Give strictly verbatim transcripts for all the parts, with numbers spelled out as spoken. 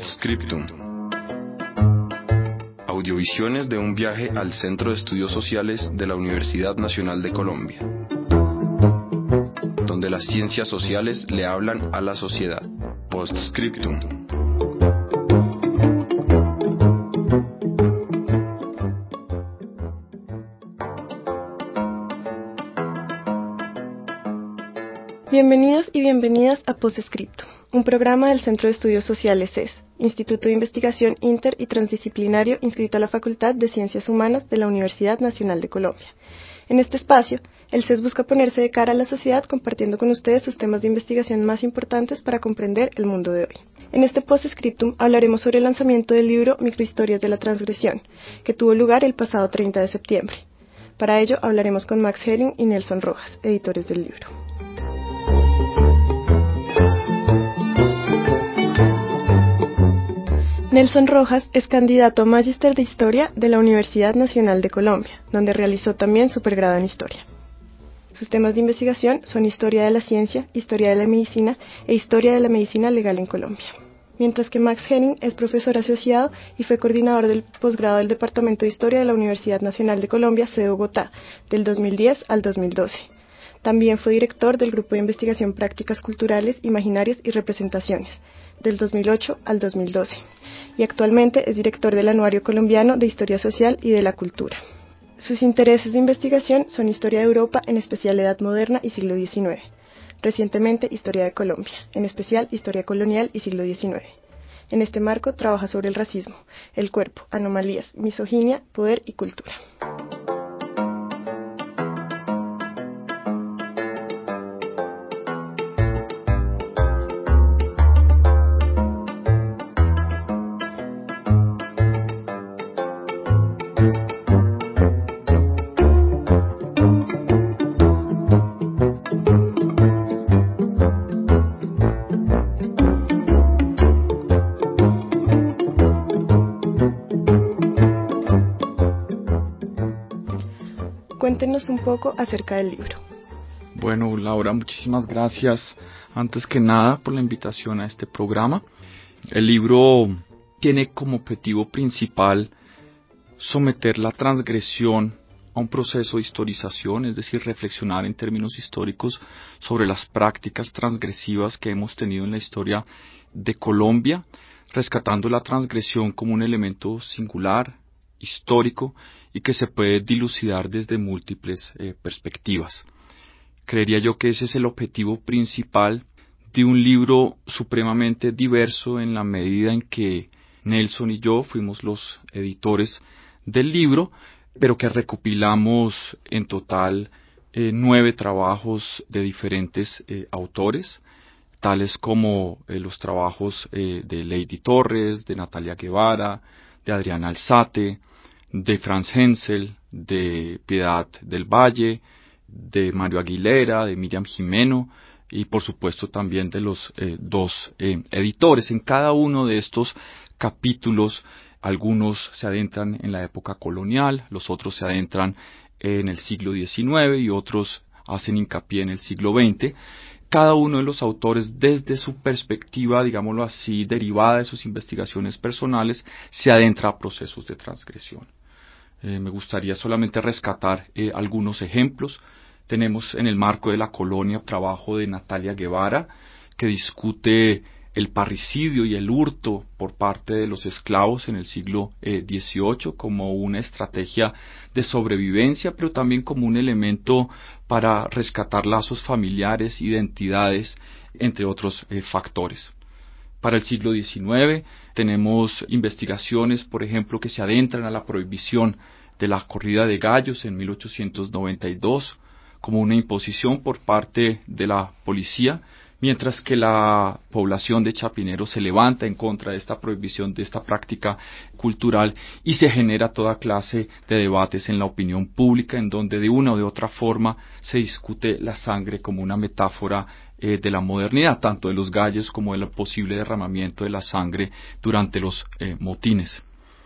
Postscriptum. Audiovisiones de un viaje al Centro de Estudios Sociales de la Universidad Nacional de Colombia, donde las ciencias sociales le hablan a la sociedad. Postscriptum. Bienvenidos y bienvenidas a Postscriptum, un programa del Centro de Estudios Sociales C E S, Instituto de Investigación Inter y Transdisciplinario inscrito a la Facultad de Ciencias Humanas de la Universidad Nacional de Colombia. En este espacio, el C E S busca ponerse de cara a la sociedad compartiendo con ustedes sus temas de investigación más importantes para comprender el mundo de hoy. En este Postscriptum hablaremos sobre el lanzamiento del libro Microhistorias de la Transgresión, que tuvo lugar el pasado treinta de septiembre. Para ello hablaremos con Max Herring y Nelson Rojas, editores del libro. Nelson Rojas es candidato a Magíster de Historia de la Universidad Nacional de Colombia, donde realizó también su pregrado en Historia. Sus temas de investigación son Historia de la Ciencia, Historia de la Medicina e Historia de la Medicina Legal en Colombia. Mientras que Max Herring es profesor asociado y fue coordinador del posgrado del Departamento de Historia de la Universidad Nacional de Colombia, sede Bogotá, del dos mil diez al dos mil doce. También fue director del Grupo de Investigación Prácticas Culturales, Imaginarios y Representaciones, del dos mil ocho al dos mil doce, y actualmente es director del Anuario Colombiano de Historia Social y de la Cultura. Sus intereses de investigación son Historia de Europa, en especial Edad Moderna y Siglo diecinueve. Recientemente, Historia de Colombia, en especial Historia Colonial y Siglo diecinueve. En este marco trabaja sobre el racismo, el cuerpo, anomalías, misoginia, poder y cultura. Cuéntenos un poco acerca del libro. Bueno, Laura, muchísimas gracias antes que nada por la invitación a este programa. El libro tiene como objetivo principal someter la transgresión a un proceso de historización, es decir, reflexionar en términos históricos sobre las prácticas transgresivas que hemos tenido en la historia de Colombia, rescatando la transgresión como un elemento singular, histórico y que se puede dilucidar desde múltiples eh, perspectivas. Creería yo que ese es el objetivo principal de un libro supremamente diverso en la medida en que Nelson y yo fuimos los editores del libro, pero que recopilamos en total eh, nueve trabajos de diferentes eh, autores, tales como eh, los trabajos eh, de Lady Torres, de Natalia Guevara, de Adriana Alzate, de Franz Hensel, de Piedad del Valle, de Mario Aguilera, de Miriam Jimeno y por supuesto también de los eh, dos eh, editores. En cada uno de estos capítulos, algunos se adentran en la época colonial, los otros se adentran en el siglo diecinueve y otros hacen hincapié en el siglo veinte. Cada uno de los autores, desde su perspectiva, digámoslo así, derivada de sus investigaciones personales, se adentra a procesos de transgresión. Eh, me gustaría solamente rescatar eh, algunos ejemplos. Tenemos en el marco de la colonia trabajo de Natalia Guevara, que discute el parricidio y el hurto por parte de los esclavos en el siglo eh, dieciocho como una estrategia de sobrevivencia, pero también como un elemento para rescatar lazos familiares, identidades, entre otros eh, factores. Para el siglo diecinueve tenemos investigaciones, por ejemplo, que se adentran a la prohibición de la corrida de gallos en mil ochocientos noventa y dos como una imposición por parte de la policía, mientras que la población de Chapinero se levanta en contra de esta prohibición, de esta práctica cultural, y se genera toda clase de debates en la opinión pública, en donde de una o de otra forma se discute la sangre como una metáfora eh, de la modernidad, tanto de los gallos como del posible derramamiento de la sangre durante los eh, motines.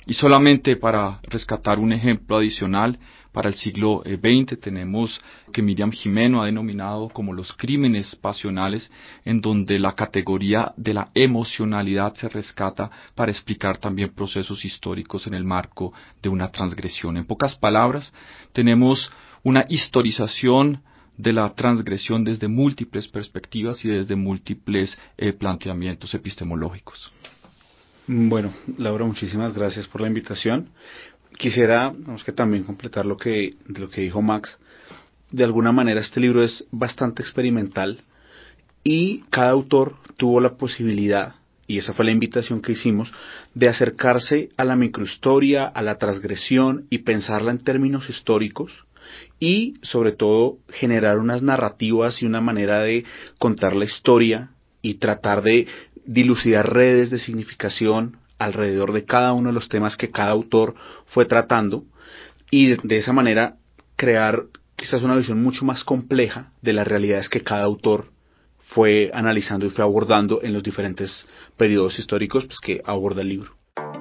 Y solamente para rescatar un ejemplo adicional, para el siglo veinte tenemos que Miriam Jimeno ha denominado como los crímenes pasionales, en donde la categoría de la emocionalidad se rescata para explicar también procesos históricos en el marco de una transgresión. En pocas palabras, tenemos una historización de la transgresión desde múltiples perspectivas y desde múltiples eh, planteamientos epistemológicos. Bueno, Laura, muchísimas gracias por la invitación. Quisiera, vamos que también completar lo que, de lo que dijo Max. De alguna manera este libro es bastante experimental y cada autor tuvo la posibilidad, y esa fue la invitación que hicimos, de acercarse a la microhistoria, a la transgresión y pensarla en términos históricos y sobre todo generar unas narrativas y una manera de contar la historia y tratar de dilucidar redes de significación alrededor de cada uno de los temas que cada autor fue tratando y de, de esa manera crear quizás una visión mucho más compleja de las realidades que cada autor fue analizando y fue abordando en los diferentes periodos históricos pues, que aborda el libro.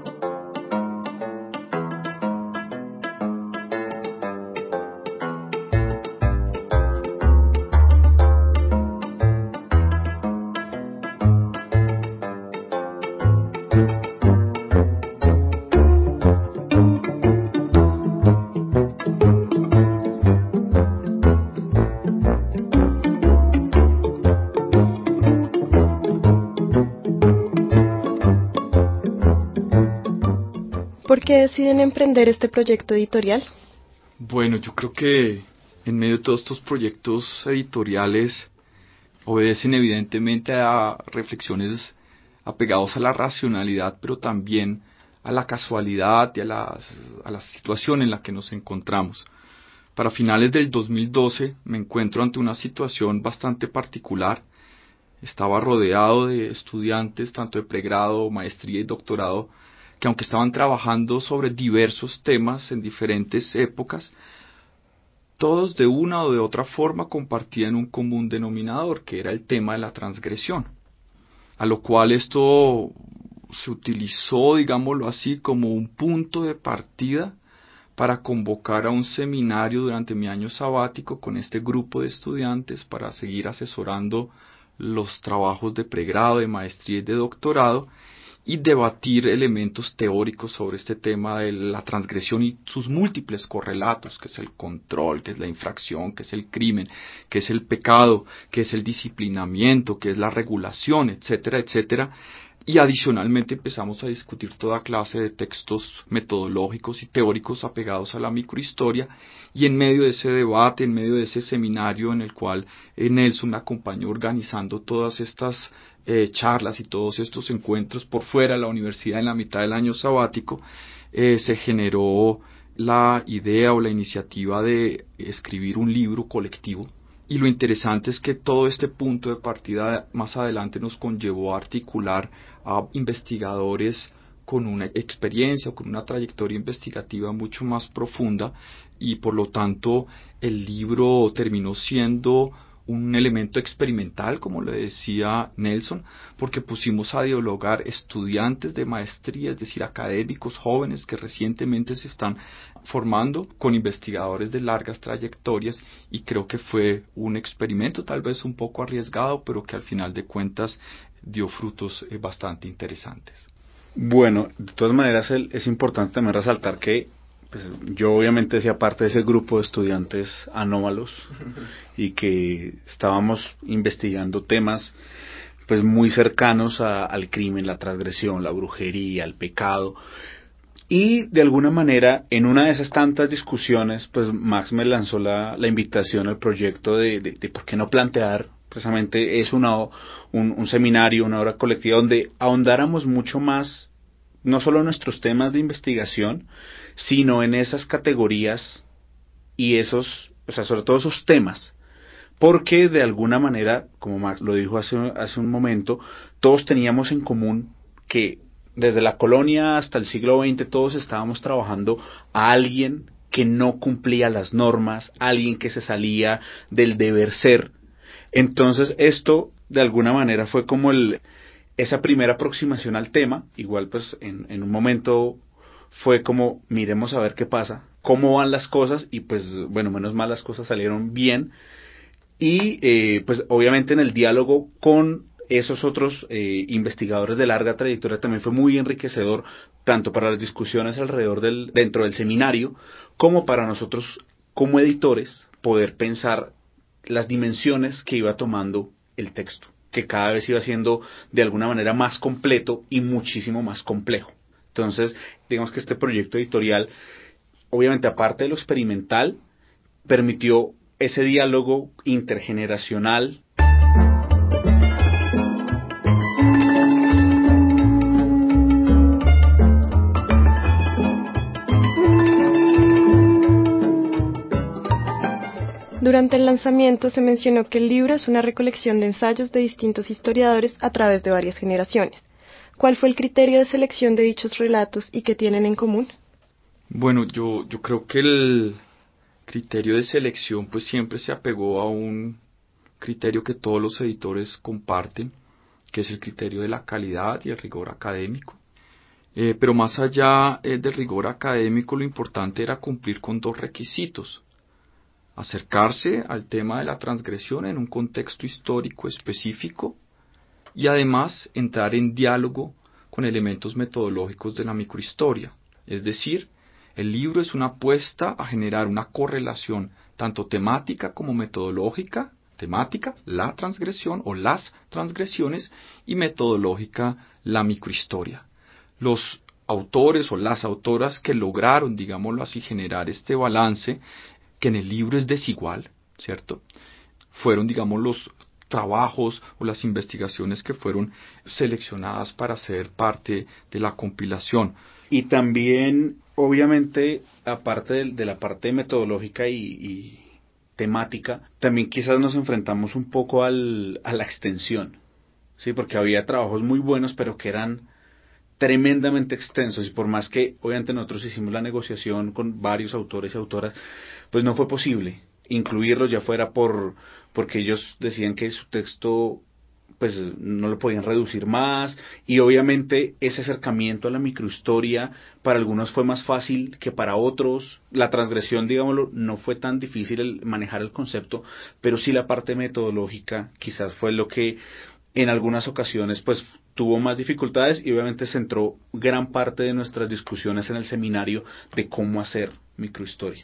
¿Por qué deciden emprender este proyecto editorial? Bueno, yo creo que en medio de todos estos proyectos editoriales obedecen evidentemente a reflexiones apegados a la racionalidad, pero también a la casualidad y a, las, a la situación en la que nos encontramos. Para finales del dos mil doce me encuentro ante una situación bastante particular. Estaba rodeado de estudiantes, tanto de pregrado, maestría y doctorado, que aunque estaban trabajando sobre diversos temas en diferentes épocas, todos de una o de otra forma compartían un común denominador, que era el tema de la transgresión. A lo cual esto se utilizó, digámoslo así, como un punto de partida para convocar a un seminario durante mi año sabático con este grupo de estudiantes para seguir asesorando los trabajos de pregrado, de maestría y de doctorado, y debatir elementos teóricos sobre este tema de la transgresión y sus múltiples correlatos, que es el control, que es la infracción, que es el crimen, que es el pecado, que es el disciplinamiento, que es la regulación, etcétera, etcétera. Y adicionalmente empezamos a discutir toda clase de textos metodológicos y teóricos apegados a la microhistoria, y en medio de ese debate, en medio de ese seminario en el cual eh, Nelson me acompañó organizando todas estas eh, charlas y todos estos encuentros por fuera de la universidad en la mitad del año sabático, eh, se generó la idea o la iniciativa de escribir un libro colectivo. Y lo interesante es que todo este punto de partida más adelante nos conllevó a articular a investigadores con una experiencia o con una trayectoria investigativa mucho más profunda, y por lo tanto el libro terminó siendo un elemento experimental, como le decía Nelson, porque pusimos a dialogar estudiantes de maestría, es decir, académicos jóvenes que recientemente se están formando con investigadores de largas trayectorias, y creo que fue un experimento tal vez un poco arriesgado, pero que al final de cuentas dio frutos eh, bastante interesantes. Bueno, de todas maneras el, es importante también resaltar que pues, yo obviamente hacía parte de ese grupo de estudiantes anómalos y que estábamos investigando temas pues muy cercanos a, al crimen, la transgresión, la brujería, el pecado. Y de alguna manera, en una de esas tantas discusiones, pues Max me lanzó la, la invitación al proyecto de, de, de por qué no plantear precisamente es una, un, un seminario, una obra colectiva donde ahondáramos mucho más, no solo en nuestros temas de investigación, sino en esas categorías y esos, o sea, sobre todo esos temas. Porque de alguna manera, como Max lo dijo hace, hace un momento, todos teníamos en común que desde la colonia hasta el siglo veinte todos estábamos trabajando a alguien que no cumplía las normas, alguien que se salía del deber ser. Entonces esto de alguna manera fue como el, esa primera aproximación al tema. Igual pues en, en un momento fue como, miremos a ver qué pasa, cómo van las cosas, y pues bueno, menos mal las cosas salieron bien, y eh, pues obviamente en el diálogo con esos otros eh, investigadores de larga trayectoria también fue muy enriquecedor, tanto para las discusiones alrededor del, dentro del seminario, como para nosotros como editores, poder pensar las dimensiones que iba tomando el texto, que cada vez iba siendo de alguna manera más completo y muchísimo más complejo. Entonces, digamos que este proyecto editorial, obviamente aparte de lo experimental, permitió ese diálogo intergeneracional. Durante el lanzamiento se mencionó que el libro es una recolección de ensayos de distintos historiadores a través de varias generaciones. ¿Cuál fue el criterio de selección de dichos relatos y qué tienen en común? Bueno, yo, yo creo que el criterio de selección pues siempre se apegó a un criterio que todos los editores comparten, que es el criterio de la calidad y el rigor académico. Eh, pero más allá eh, del rigor académico, lo importante era cumplir con dos requisitos: acercarse al tema de la transgresión en un contexto histórico específico y además entrar en diálogo con elementos metodológicos de la microhistoria. Es decir, el libro es una apuesta a generar una correlación tanto temática como metodológica. Temática, la transgresión o las transgresiones, y metodológica, la microhistoria. Los autores o las autoras que lograron, digámoslo así, generar este balance, que en el libro es desigual, ¿cierto?, fueron, digamos, los trabajos o las investigaciones que fueron seleccionadas para ser parte de la compilación. Y también, obviamente, aparte de, de la parte metodológica y, y temática, también quizás nos enfrentamos un poco al, a la extensión, ¿sí? Porque había trabajos muy buenos, pero que eran tremendamente extensos, y por más que obviamente nosotros hicimos la negociación con varios autores y autoras, pues no fue posible incluirlos, ya fuera por porque ellos decían que su texto pues no lo podían reducir más, y obviamente ese acercamiento a la microhistoria para algunos fue más fácil que para otros. La transgresión, digámoslo, no fue tan difícil el manejar el concepto, pero sí la parte metodológica quizás fue lo que en algunas ocasiones pues tuvo más dificultades, y obviamente centró gran parte de nuestras discusiones en el seminario de cómo hacer microhistoria.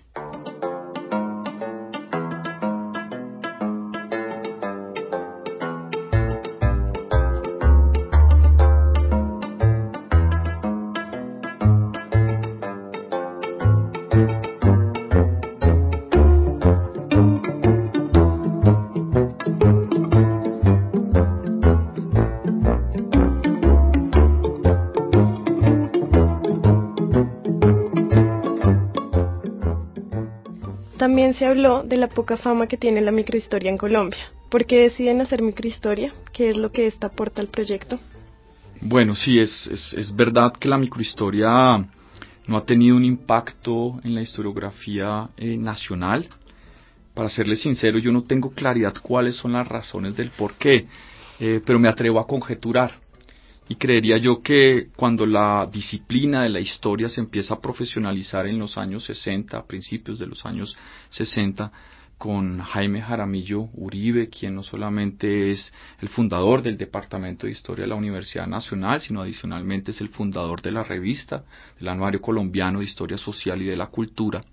También se habló de la poca fama que tiene la microhistoria en Colombia. ¿Por qué deciden hacer microhistoria? ¿Qué es lo que esta aporta al proyecto? Bueno, sí, es, es, es verdad que la microhistoria no ha tenido un impacto en la historiografía eh, nacional. Para serles sincero, yo no tengo claridad cuáles son las razones del por qué, eh, pero me atrevo a conjeturar. Y creería yo que cuando la disciplina de la historia se empieza a profesionalizar en los años sesenta, a principios de los años sesenta, con Jaime Jaramillo Uribe, quien no solamente es el fundador del Departamento de Historia de la Universidad Nacional, sino adicionalmente es el fundador de la revista, del Anuario Colombiano de Historia Social y de la Cultura.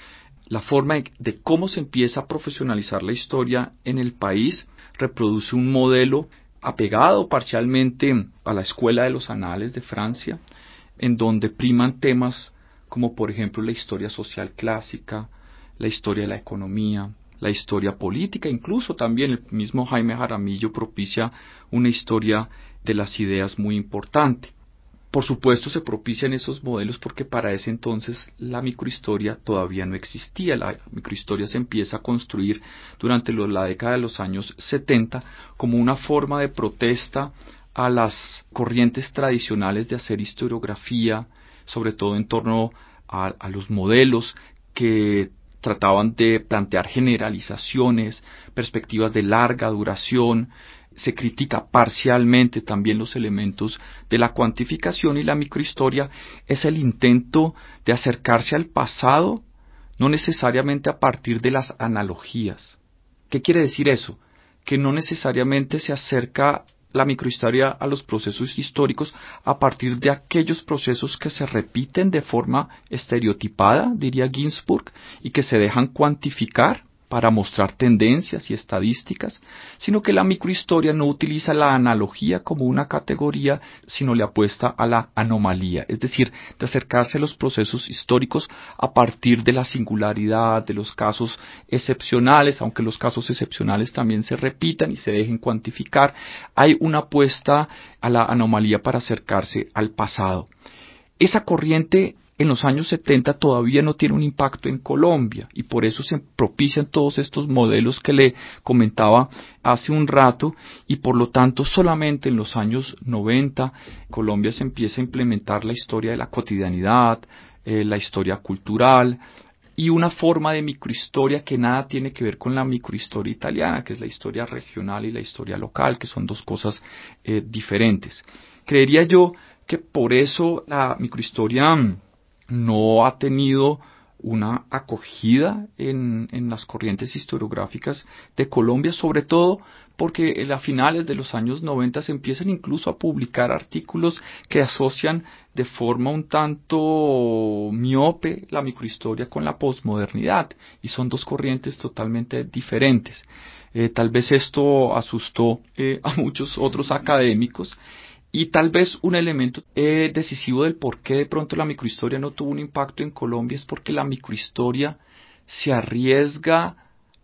La forma de cómo se empieza a profesionalizar la historia en el país reproduce un modelo apegado parcialmente a la Escuela de los Anales de Francia, en donde priman temas como por ejemplo la historia social clásica, la historia de la economía, la historia política, incluso también el mismo Jaime Jaramillo propicia una historia de las ideas muy importante. Por supuesto se propician esos modelos porque para ese entonces la microhistoria todavía no existía. La microhistoria se empieza a construir durante la década de los años setenta como una forma de protesta a las corrientes tradicionales de hacer historiografía, sobre todo en torno a, a los modelos que trataban de plantear generalizaciones, perspectivas de larga duración, se critica parcialmente también los elementos de la cuantificación, y la microhistoria es el intento de acercarse al pasado, no necesariamente a partir de las analogías. ¿Qué quiere decir eso? Que no necesariamente se acerca la microhistoria a los procesos históricos a partir de aquellos procesos que se repiten de forma estereotipada, diría Ginsburg, y que se dejan cuantificar para mostrar tendencias y estadísticas, sino que la microhistoria no utiliza la analogía como una categoría, sino le apuesta a la anomalía, es decir, de acercarse a los procesos históricos a partir de la singularidad, de los casos excepcionales, aunque los casos excepcionales también se repitan y se dejen cuantificar. Hay una apuesta a la anomalía para acercarse al pasado. Esa corriente en los años setenta todavía no tiene un impacto en Colombia, y por eso se propician todos estos modelos que le comentaba hace un rato, y por lo tanto solamente en los años noventa Colombia se empieza a implementar la historia de la cotidianidad, eh, la historia cultural y una forma de microhistoria que nada tiene que ver con la microhistoria italiana, que es la historia regional y la historia local, que son dos cosas eh, diferentes. Creería yo que por eso la microhistoria no ha tenido una acogida en, en las corrientes historiográficas de Colombia, sobre todo porque a finales de los años noventa se empiezan incluso a publicar artículos que asocian de forma un tanto miope la microhistoria con la posmodernidad, y son dos corrientes totalmente diferentes. Eh, tal vez esto asustó eh, a muchos otros académicos. Y tal vez un elemento eh, decisivo del por qué de pronto la microhistoria no tuvo un impacto en Colombia es porque la microhistoria se arriesga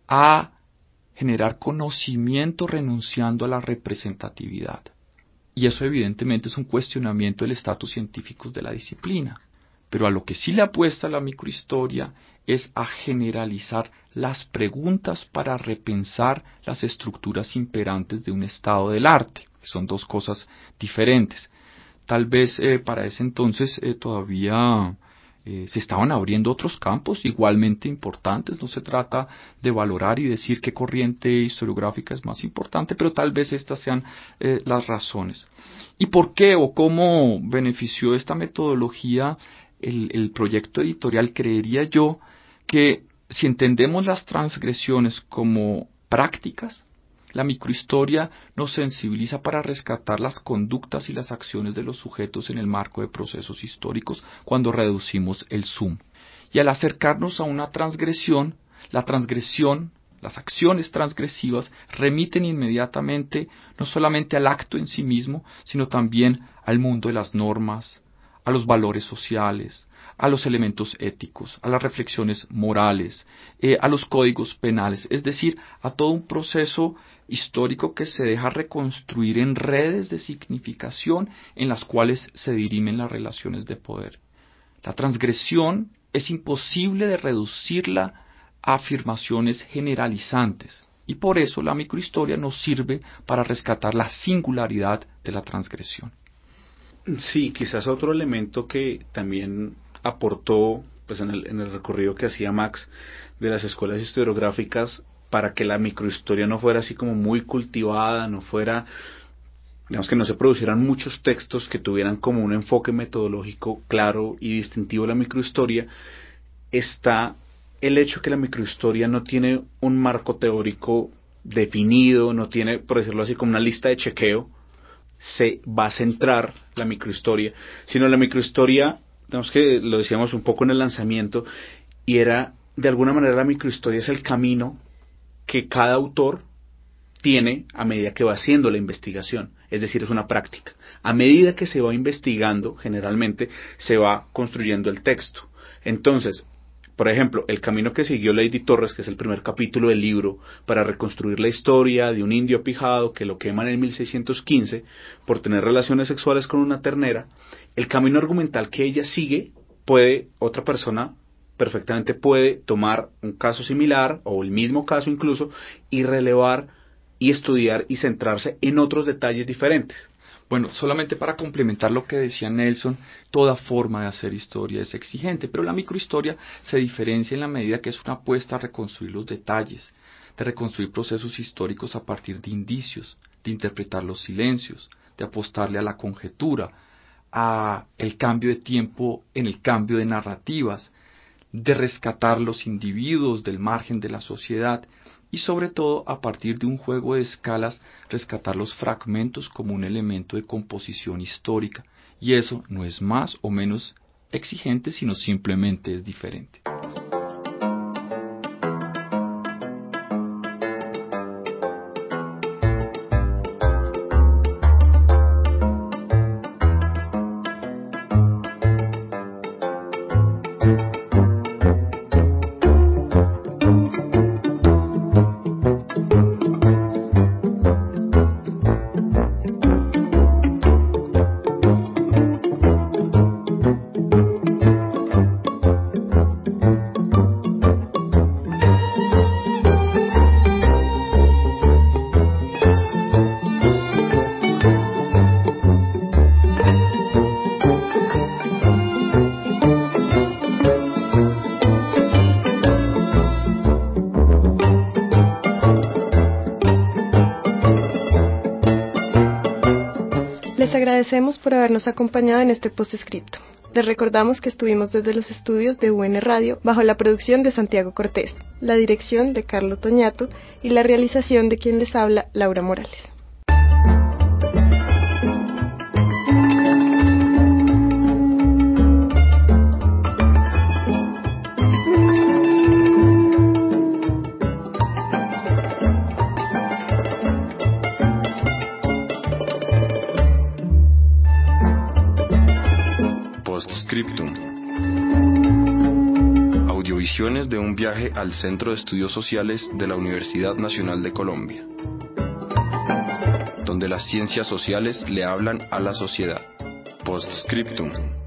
a generar conocimiento renunciando a la representatividad. Y eso evidentemente es un cuestionamiento del estatus científico de la disciplina. Pero a lo que sí le apuesta la microhistoria es a generalizar las preguntas para repensar las estructuras imperantes de un estado del arte. Son dos cosas diferentes. Tal vez eh, para ese entonces eh, todavía eh, se estaban abriendo otros campos igualmente importantes. No se trata de valorar y decir qué corriente historiográfica es más importante, pero tal vez estas sean eh, las razones. ¿Y por qué o cómo benefició esta metodología el, el proyecto editorial? Creería yo que si entendemos las transgresiones como prácticas, la microhistoria nos sensibiliza para rescatar las conductas y las acciones de los sujetos en el marco de procesos históricos cuando reducimos el zoom. Y al acercarnos a una transgresión, la transgresión, las acciones transgresivas remiten inmediatamente no solamente al acto en sí mismo, sino también al mundo de las normas, a los valores sociales, a los elementos éticos, a las reflexiones morales, eh, a los códigos penales, es decir, a todo un proceso histórico que se deja reconstruir en redes de significación en las cuales se dirimen las relaciones de poder. La transgresión es imposible de reducirla a afirmaciones generalizantes, y por eso la microhistoria nos sirve para rescatar la singularidad de la transgresión. Sí, quizás otro elemento que también aportó pues en el, en el recorrido que hacía Max de las escuelas historiográficas para que la microhistoria no fuera así como muy cultivada, no fuera, digamos que no se producieran muchos textos que tuvieran como un enfoque metodológico claro y distintivo de la microhistoria, está el hecho que la microhistoria no tiene un marco teórico definido, no tiene, por decirlo así, como una lista de chequeo. Se va a centrar la microhistoria, sino la microhistoria, digamos que lo decíamos un poco en el lanzamiento, y era, de alguna manera la microhistoria es el camino que cada autor tiene a medida que va haciendo la investigación, es decir, es una práctica. A medida que se va investigando, generalmente, se va construyendo el texto. Entonces, por ejemplo, el camino que siguió Lady Torres, que es el primer capítulo del libro, para reconstruir la historia de un indio apijado que lo queman en mil seiscientos quince por tener relaciones sexuales con una ternera, el camino argumental que ella sigue, puede, otra persona perfectamente puede tomar un caso similar, o el mismo caso incluso, y relevar y estudiar y centrarse en otros detalles diferentes. Bueno, solamente para complementar lo que decía Nelson, toda forma de hacer historia es exigente, pero la microhistoria se diferencia en la medida que es una apuesta a reconstruir los detalles. de reconstruir procesos históricos a partir de indicios, de interpretar los silencios, de apostarle a la conjetura, a el cambio de tiempo en el cambio de narrativas, de rescatar los individuos del margen de la sociedad y sobre todo a partir de un juego de escalas rescatar los fragmentos como un elemento de composición histórica, y eso no es más o menos exigente, sino simplemente es diferente. Les agradecemos por habernos acompañado en este postscripto. Les recordamos que estuvimos desde los estudios de U N Radio bajo la producción de Santiago Cortés, la dirección de Carlo Toñato y la realización de quien les habla, Laura Morales. Postscriptum. Audiovisiones de un viaje al Centro de Estudios Sociales de la Universidad Nacional de Colombia, donde las ciencias sociales le hablan a la sociedad. Postscriptum.